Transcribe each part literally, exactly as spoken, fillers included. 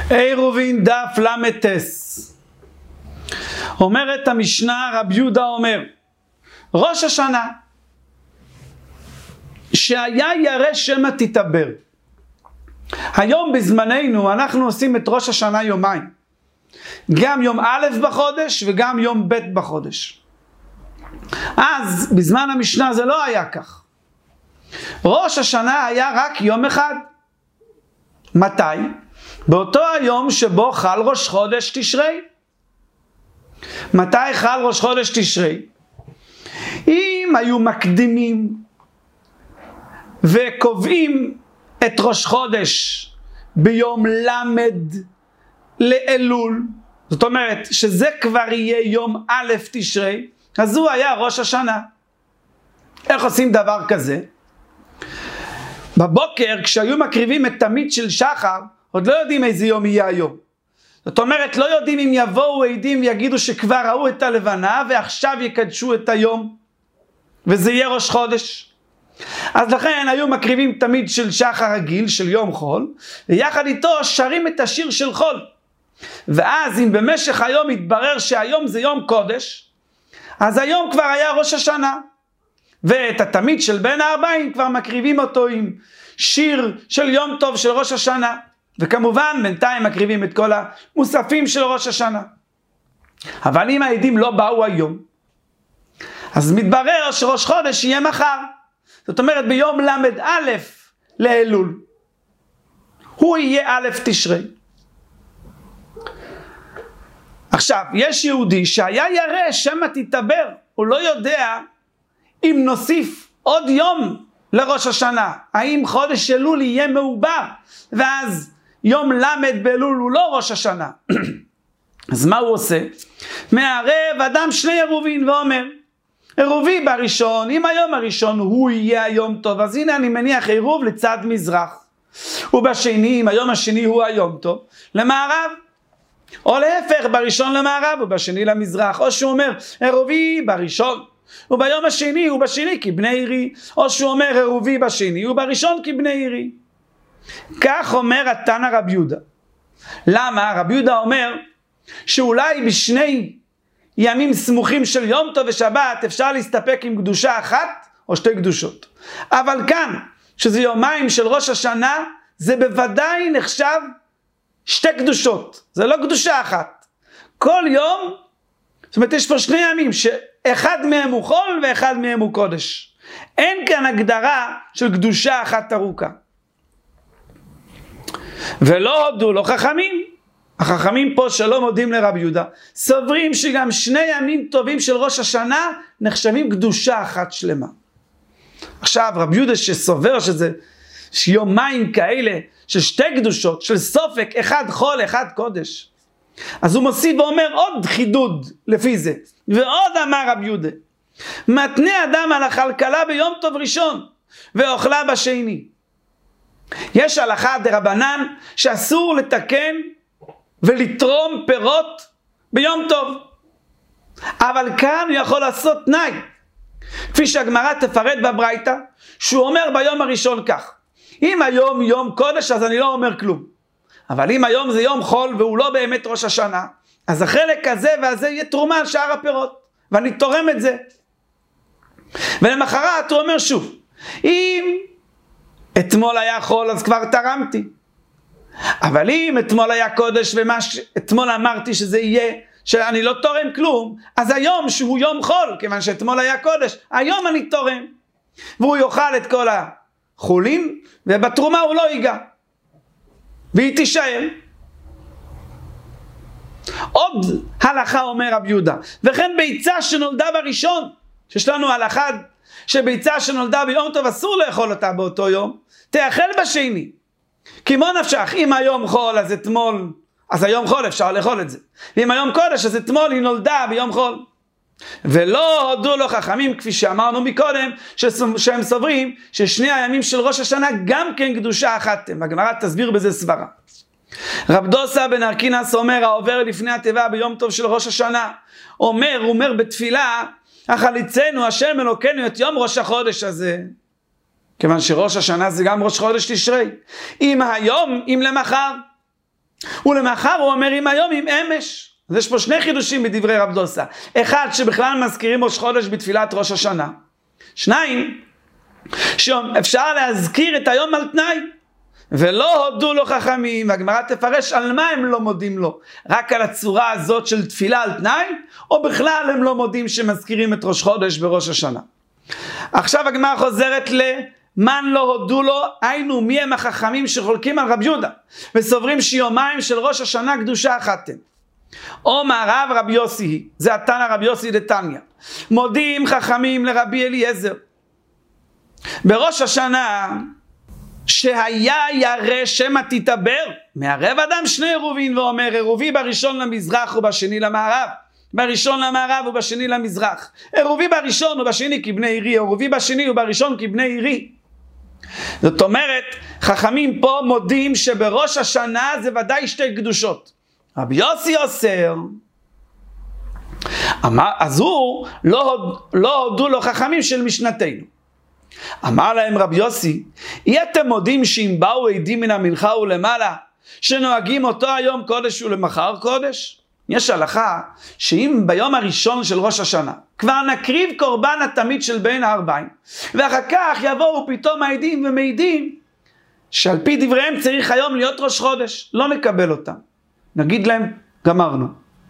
עירובין דף למתס. אומרת המשנה, רבי יהודה אומר, ראש השנה שהיה ירא שמא תתעבר. היום בזמננו אנחנו עושים את ראש השנה יומיים, גם יום א' בחודש וגם יום ב' בחודש. אז בזמן המשנה זה לא היה כך. ראש השנה היה רק יום אחד. מתי? באותו היום שבו חל ראש חודש תשרי. מתי חל ראש חודש תשרי? אם היו מקדימים וקובעים את ראש חודש ביום למד לאלול, זאת אומרת שזה כבר יהיה יום א' תשרי, אז הוא היה ראש השנה. איך עושים דבר כזה? בבוקר כשהיו מקריבים את תמיד של שחר, עוד לא יודעים איזה יום יהיה היום. זאת אומרת, לא יודעים אם יבואו עדים ויגידו שכבר ראו את הלבנה ועכשיו יקדשו את היום וזה יהיה ראש חודש. אז לכן היו מקריבים תמיד של שחר רגיל של יום חול, ויחד איתו שרים את השיר של חול. ואז אם במשך היום יתברר שהיום זה יום קודש, אז היום כבר היה ראש השנה. ואת התמיד של בין הארבעים כבר מקריבים אותו עם שיר של יום טוב של ראש השנה. וכמובן בינתיים מקריבים את כל המוספים של ראש השנה. אבל אם העדים לא באו היום, אז מתברר שראש חודש יהיה מחר. זאת אומרת ביום למד א' לאלול, הוא יהיה א' תשרי. עכשיו, יש יהודי שהיה ירא שמא תתעבר, הוא לא יודע אם נוסיף עוד יום לראש השנה, האם חודש אלול יהיה מעובר, ואז יום למד באלול הוא לא ראש השנה. אז מה הוא עושה? מערב אדם שני עירובין ואומר, עירובי בראשון, אם היום הראשון הוא יהיה היום טוב, אז הנה אני מניח עירוב לצד מזרח. ובשני, אם היום השני הוא היום טוב, למערב. או להפך, בראשון למערב ובשני למזרח. או שהוא אומר, עירובי בראשון, וביום השני הוא בשני כבני עירי. או שהוא אומר, עירובי בשני ובראשון כבני עירי. כך אומר התנא רבי יהודה. למה? רבי יהודה אומר, שאולי בשני ימים סמוכים של יום טוב ושבת אפשר להסתפק עם קדושה אחת או שתי קדושות. אבל כאן, שזה יומיים של ראש השנה, זה בוודאי נחשב שתי קדושות. זה לא קדושה אחת. כל יום, זאת אומרת יש פה שני ימים, שאחד מהם הוא חול ואחד מהם הוא קודש. אין כאן הגדרה של קדושה אחת ארוכה. ולא הודו, לא חכמים. החכמים פה שלא מודים לרבי יהודה, סוברים שגם שני ימים טובים של ראש השנה נחשבים קדושה אחת שלמה. עכשיו רבי יהודה שסובר שזה יומיים כאלה של שתי קדושות, של סופק, אחד חול, אחד קודש. אז הוא מוסיף ואומר עוד חידוד לפי זה. ועוד אמר רבי יהודה, מתנה אדם על הכלכלה ביום טוב ראשון, ואוכלה בשני. יש הלכה דרבנן שאסור לתקן ולתרום פירות ביום טוב. אבל כאן הוא יכול לעשות תנאי. כפי שהגמרא תפרט בברייתא, שהוא אומר ביום הראשון כך, אם היום יום קודש אז אני לא אומר כלום. אבל אם היום זה יום חול והוא לא באמת ראש השנה, אז החלק הזה והזה יהיה תרומה על שאר הפירות. ואני תורם את זה. ולמחרת הוא אומר שוב, אם אתמול היה חול אז כבר תרמתי. אבל אם אתמול היה קודש ומה שאתמול אמרתי שזה יהיה, שאני לא תורם כלום, אז היום שהוא יום חול, כיוון שאתמול היה קודש, היום אני תורם. והוא יאכל את כל החולים, ובתרומה הוא לא ייגע. והיא תישאר. עוד הלכה אומר רבי יהודה, וכן ביצה שנולדה בראשון, שיש לנו הלכה שביצה שנולדה ביום טוב אסור לאכול אותה באותו יום, תאכל בשני. כמו נפשך, אם היום חול אז אתמול, אז היום חול אפשר לאכול את זה. ואם היום קודש אז אתמול היא נולדה ביום חול. ולא הודו לו חכמים, כפי שאמרנו מקודם, שהם סוברים ששני הימים של ראש השנה גם כן קדושה אחת. והגמרא תסביר בזה סברה. רב דוסה בן ארקינס אומר, העובר לפני התיבה ביום טוב של ראש השנה, אומר, הוא אומר בתפילה, החליצנו השם אלוקינו את יום ראש החודש הזה. כיוון שראש השנה זה גם ראש חודש תשרי. אם היום, אם למחר. ולמחר הוא אומר אם היום עם אמש. אז יש פה שני חידושים בדברי רב דוסה. אחד, שבכלל מזכירים ראש חודש בתפילת ראש השנה. שניים, שאפשר להזכיר את היום על תנאי. ולא הודו לו חכמים, והגמרא תפרש על מה הם לא מודים לו. רק על הצורה הזאת של תפילה על תנאי, או בכלל הם לא מודים שמזכירים את ראש חודש בראש השנה. עכשיו הגמרא חוזרת למן לא הודו לו, היינו מי הם החכמים שחולקים על רבי יהודה, וסוברים שיומיים של ראש השנה קדושה אחת הם. או מהרב רבי יוסי, זה התנא רבי יוסי דתניא, מודים חכמים לרבי אליעזר בראש השנה שהיה ירא שמא תתעבר, מערב אדם שני עירובין ואומר עירובי בראשון למזרח ובשני למערב, בראשון למערב ובשני למזרח, עירובי בראשון ובשני כבני עירי, עירובי בשני ובראשון כבני עירי. זאת אומרת, חכמים פה מודים שבראש השנה זה ודאי שתי קדושות. רבי יוסי אוסר, אמר, אז הוא לא, לא הודו לו חכמים של משנתנו. אמר להם רבי יוסי, אי אתם מודים שאם באו עדים מן המנחה ולמעלה, שנוהגים אותו היום קודש ולמחר קודש? יש הלכה שאם ביום הראשון של ראש השנה כבר נקריב קורבן התמיד של בין הארבעים, ואחר כך יבואו פתאום העדים ומעידים שעל פי דבריהם צריך היום להיות ראש חודש, לא נקבל אותם. נגיד להם, גמרנו.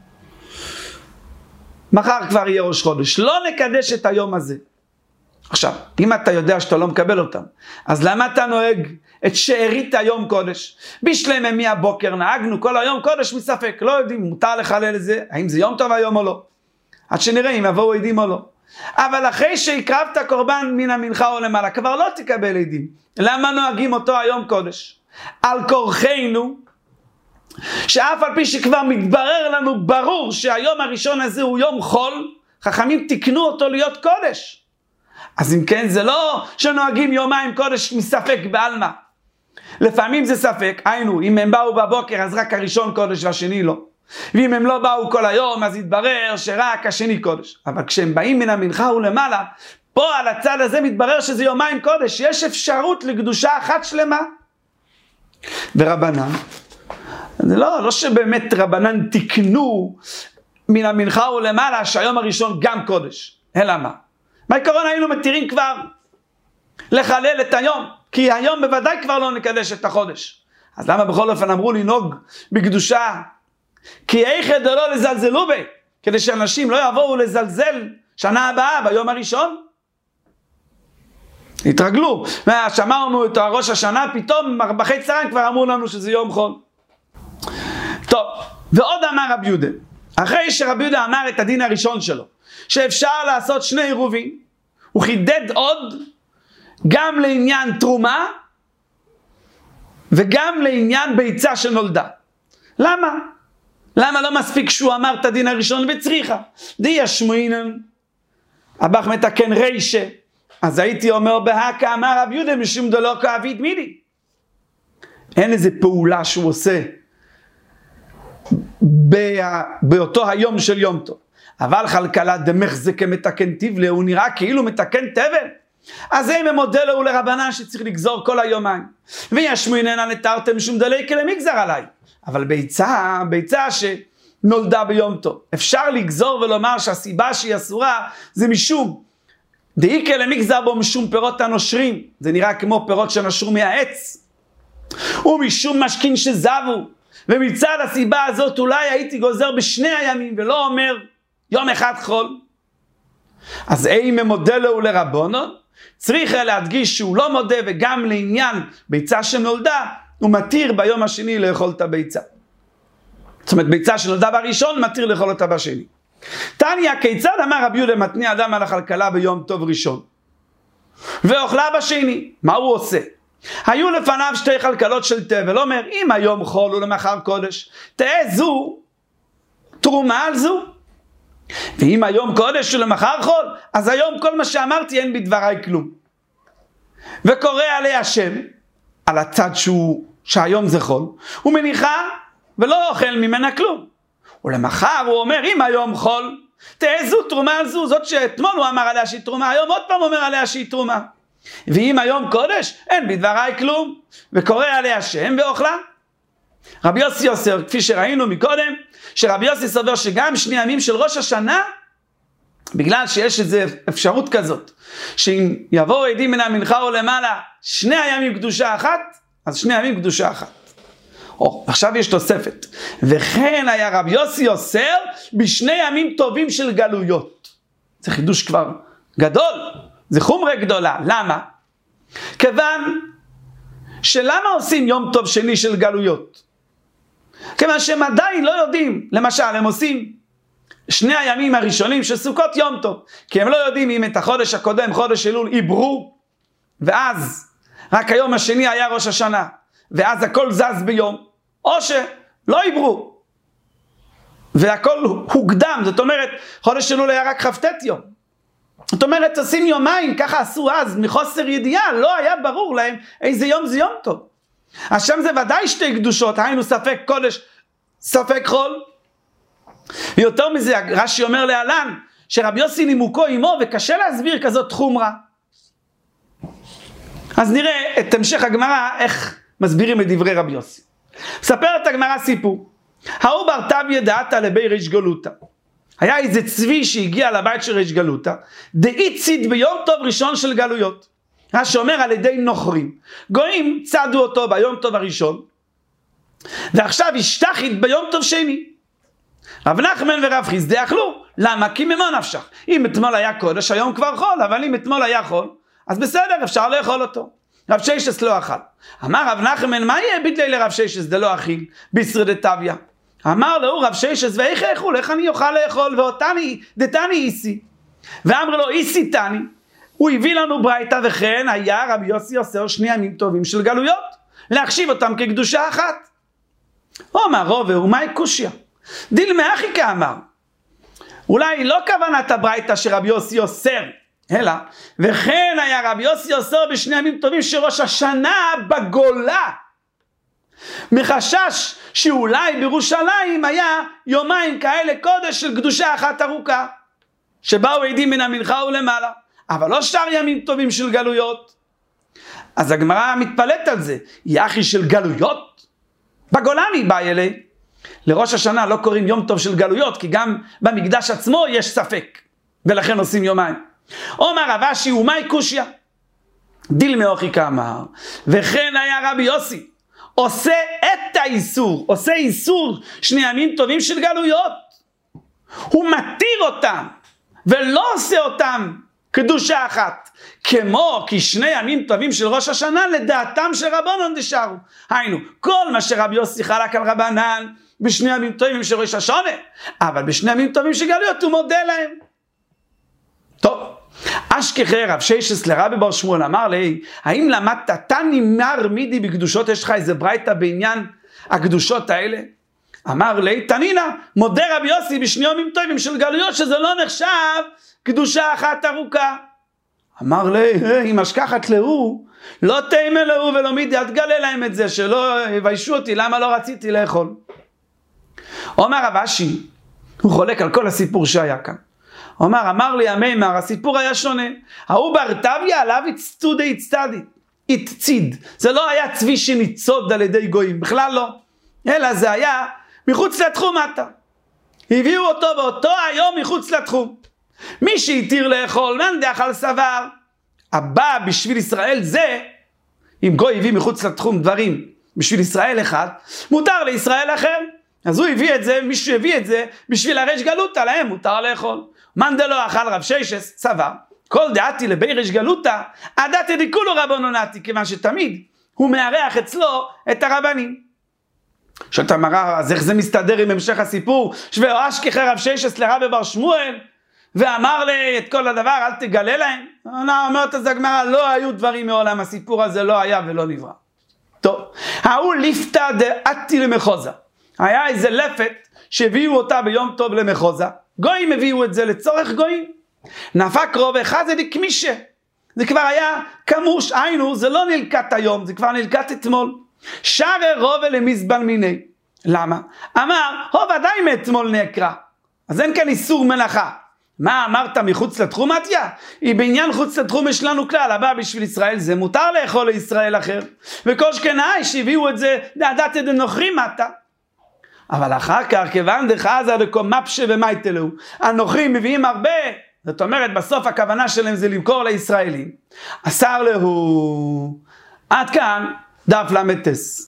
מחר כבר יהיה ראש חודש, לא נקדש את היום הזה. עכשיו, אם אתה יודע שאתה לא מקבל אותם, אז למה אתה נוהג את שארית היום קודש? בשלמה מהבוקר נהגנו כל היום קודש מספק, לא יודעים, מותר לחלל את זה, האם זה יום טוב היום או לא. עד שנראה אם יבואו עדים או לא. אבל אחרי שהקרבת קורבן מן המנחה או למעלה, כבר לא תקבל עדים. למה נוהגים אותו היום קודש? על כורחנו, שאף על פי שכבר מתברר לנו ברור שהיום הראשון הזה הוא יום חול, חכמים תקנו אותו להיות קודש. אז אם כן, זה לא שנוהגים יומיים קודש מספק בעלמא. לפעמים זה ספק, היינו, אם הם באו בבוקר אז רק הראשון קודש והשני לא. ואם הם לא באו כל היום אז יתברר שרק השני קודש. אבל כשהם באים מן המנחה ולמעלה, פה על הצד הזה מתברר שזה יומיים קודש, יש אפשרות לקדושה אחת שלמה. ורבנן, זה לא, לא שבאמת רבנן תקנו מן המנחה ולמעלה שהיום הראשון גם קודש. אלא מה? בעיקרון היינו מתירים כבר לחלל את היום, כי היום בוודאי כבר לא נקדש את החודש. אז למה בכל אופן אמרו לנהוג בקדושה? כי איכא דלא לזלזלו בי, כדי שאנשים לא יבואו לזלזל שנה הבאה ביום הראשון. התרגלו, שמרנו את ראש השנה, פתאום בחי צהריים כבר אמרו לנו שזה יום חול. טוב, ועוד אמר רבי יהודה, אחרי שרבי יהודה אמר את הדין הראשון שלו, שאפשר לעשות שני עירובים, הוא חידד עוד גם לעניין תרומה וגם לעניין ביצה שנולדה. למה? למה לא מספיק שהוא אמר את הדין הראשון וצריכה? די ישמעינן, הבח מתקן רישה, אז הייתי אומר בהקה אמר רבי יהודה משום דלא כאביד מידי. אין איזה פעולה שהוא עושה באותו היום של יום טוב. אבל חלקלה דמחזקה מתקן תבלה, הוא נראה כאילו מתקן תבל. אז הם המודל הוא לרבנן שצריך לגזור כל היומיים. וישמעינן נתרתם שום דלי כלמגזר עליי. אבל ביצה, ביצה שנולדה ביום טוב. אפשר לגזור ולומר שהסיבה שהיא אסורה זה משום דאי כלמגזר בו משום פירות הנושרים. זה נראה כמו פירות שנושרו מהעץ. ומשום משכין שזבו. ומצד הסיבה הזאת אולי הייתי גוזר בשני הימים ולא אומר יום אחד חול. אז אם מודה לו לרבונו, צריך להדגיש שהוא לא מודה, וגם לעניין ביצה שנולדה, הוא מתיר ביום השני לאכול את הביצה. זאת אומרת, ביצה שנולדה בראשון, מתיר לאכול אותה בשני. תניא, כיצד אמר רבי יהודה מתניע אדם על הכלכלה ביום טוב ראשון? ואוכלה בשני. מה הוא עושה? היו לפניו שתי כלכלות של תבל, אומר, אם היום חול ולמחר קודש, תהא זו תרומה על זו. ואם היום קודש ולמחר חול, אז היום כל מה שאמרתי אין בדבריי כלום. וקורא עליה השם, על הצד שהוא, שהיום זה חול, הוא מניחה ולא אוכל ממנה כלום. ולמחר הוא אומר, אם היום חול, תהא זו תרומה על זו, זאת שאתמול הוא אמר עליה שהיא תרומה, היום עוד פעם אומר עליה שהיא תרומה. ואם היום קודש, אין בדבריי כלום, וקורא עליה השם ואוכלה. רבי יוסי אוסר, כפי שראינו מקודם, שרבי יוסי סובר שגם שני ימים של ראש השנה, בגלל שיש איזו אפשרות כזאת, שאם יבואו עדים מן המנחה או למעלה, שני הימים קדושה אחת, אז שני ימים קדושה אחת. או, עכשיו יש תוספת. וכן היה רבי יוסי אוסר בשני ימים טובים של גלויות. זה חידוש כבר גדול, זה חומרה גדולה. למה? כיוון שלמה עושים יום טוב שני של גלויות? כיוון שהם עדיין לא יודעים, למשל הם עושים שני הימים הראשונים של סוכות יום טוב, כי הם לא יודעים אם את החודש הקודם, חודש אלול, עברו, ואז רק היום השני היה ראש השנה, ואז הכל זז ביום, או שלא עברו, והכל הוקדם, זאת אומרת, חודש אלול היה רק חפטט יום. זאת אומרת, עושים יומיים, ככה עשו אז, מחוסר ידיעה, לא היה ברור להם איזה יום זה יום טוב. אז שם זה ודאי שתי קדושות, היינו ספק קודש, ספק חול. ויותר מזה, רש"י אומר להלן, שרבי יוסי נימוקו עמו, וקשה להסביר כזאת חומרה. אז נראה את המשך הגמרא, איך מסבירים את דברי רבי יוסי. מספרת הגמרא סיפור. ההוא בר טביה דעתה לבי ריש גלותא. היה איזה צבי שהגיע לבית של ריש גלותא, דאי ציד ביום טוב ראשון של גלויות. רש"י אומר על ידי נוכרים. גויים צדו אותו ביום טוב הראשון, ועכשיו השתחית ביום טוב שני. רב נחמן ורב חיסדא אכלו. למה? כי ממה נפשך? אם אתמול היה קודש, היום כבר חול, אבל אם אתמול היה חול, אז בסדר, אפשר לאכול אותו. רב ששת לא אכל. אמר רב נחמן, מה יהיה ביטלי לרב ששת דלא אכיל בישראל דתביה? אמר לו רב ששת, ואיך יאכול, איך אני אוכל לאכול, ואותני דתני איסי. ואמר לו איסי תני. הוא הביא לנו ברייתא, וכן היה רבי יוסי אוסר שני ימים טובים של גלויות, להחשיב אותם כקדושה אחת. אומר רובה, ומאי קושיא? דילמה אחי כאמר. אולי לא כוונת הברייתא שרבי יוסי אוסר, אלא, וכן היה רבי יוסי אוסר בשני ימים טובים של ראש השנה בגולה. מחשש שאולי בירושלים היה יומיים כאלה קודש של קדושה אחת ארוכה, שבאו עדים מן המנחה ולמעלה, אבל לא שאר ימים טובים של גלויות. אז הגמרא מתפלאת על זה, יחי של גלויות? בגולני בא אלי. לראש השנה לא קוראים יום טוב של גלויות, כי גם במקדש עצמו יש ספק, ולכן עושים יומיים. אומר רב אשי, ומאי קושיא? דילמה אחי כאמר, וכן היה רבי יוסי עושה את האיסור, עושה איסור שני ימים טובים של גלויות, הוא מתיר אותם ולא עושה אותם קדושה אחת, כמו כי שני ימים טובים של ראש השנה לדעתם של רבנן דשארו. היינו, כל מה שרבי יוסי חלק על רבנן בשני ימים טובים של ראש השנה, אבל בשני ימים טובים של גלויות הוא מודה להם. טוב, אשכחי רב ששת לרבי בר שמואל אמר לי, האם למדת תני מר מידי בקדושות, יש לך איזה ברייתא בעניין הקדושות האלה? אמר לי, תנינה, מודה רבי יוסי בשני ימים טובים של גלויות, שזה לא נחשב קדושה אחת ארוכה. אמר לי, אם אשכחת להוא, לא תימה להוא ולא מידי, אל תגלה להם את זה, שלא יביישו אותי, למה לא רציתי לאכול. אומר רב אשי, הוא חולק על כל הסיפור שהיה כאן. אומר, אמר לי המימר, הסיפור היה שונה. ההוא בר טביה עליו הצטודי הצטדי, הצציד. זה לא היה צבי שניצוד על ידי גויים, בכלל לא. אלא זה היה מחוץ לתחום עתה. הביאו אותו באותו היום מחוץ לתחום. מי שהתיר לאכול, מן דאכל סבר. הבא בשביל ישראל זה, אם גוי הביא מחוץ לתחום דברים בשביל ישראל אחד, מותר לישראל אחר. אז הוא הביא את זה, מישהו הביא את זה, בשביל הריש גלותא, להם מותר לאכול. מאן דלא אכל רב ששת סבר, כל דעתי לבי ריש גלותא, עדתי דכולו רבנונתי, כיוון שתמיד הוא מארח אצלו את הרבנים. שואלת המראה, אז איך זה מסתדר עם המשך הסיפור? שאשכחי רב ששת לרבי בר שמואל, ואמר לי את כל הדבר, אל תגלה להם. אומרת אז הגמרא, לא היו דברים מעולם, הסיפור הזה לא היה ולא נברא. טוב, ההוא ליפתא דעתי למחוזה. היה איזה לפת שהביאו אותה ביום טוב למחוזה. גויים הביאו את זה לצורך גויים. נפק רוב אחד זה דקמישה. זה כבר היה כמוש, היינו, זה לא נלקט היום, זה כבר נלקט אתמול. שרה רובה למזבן מיני. למה? אמר, הו ודאי מאתמול נקרא. אז אין כאן איסור מלאכה. מה אמרת מחוץ לתחום עתיה? היא בעניין חוץ לתחום יש לנו כלל, הבא בשביל ישראל זה מותר לאכול לישראל אחר. וכל שכנאי שהביאו את זה, דעת את הנוכרים מתה. אבל אחר כך, כיוון דחזה דקום מפשה ומייטלו, הנוכרים מביאים הרבה, זאת אומרת בסוף הכוונה שלהם זה למכור לישראלים. אסר להו, עד כאן דף למטס.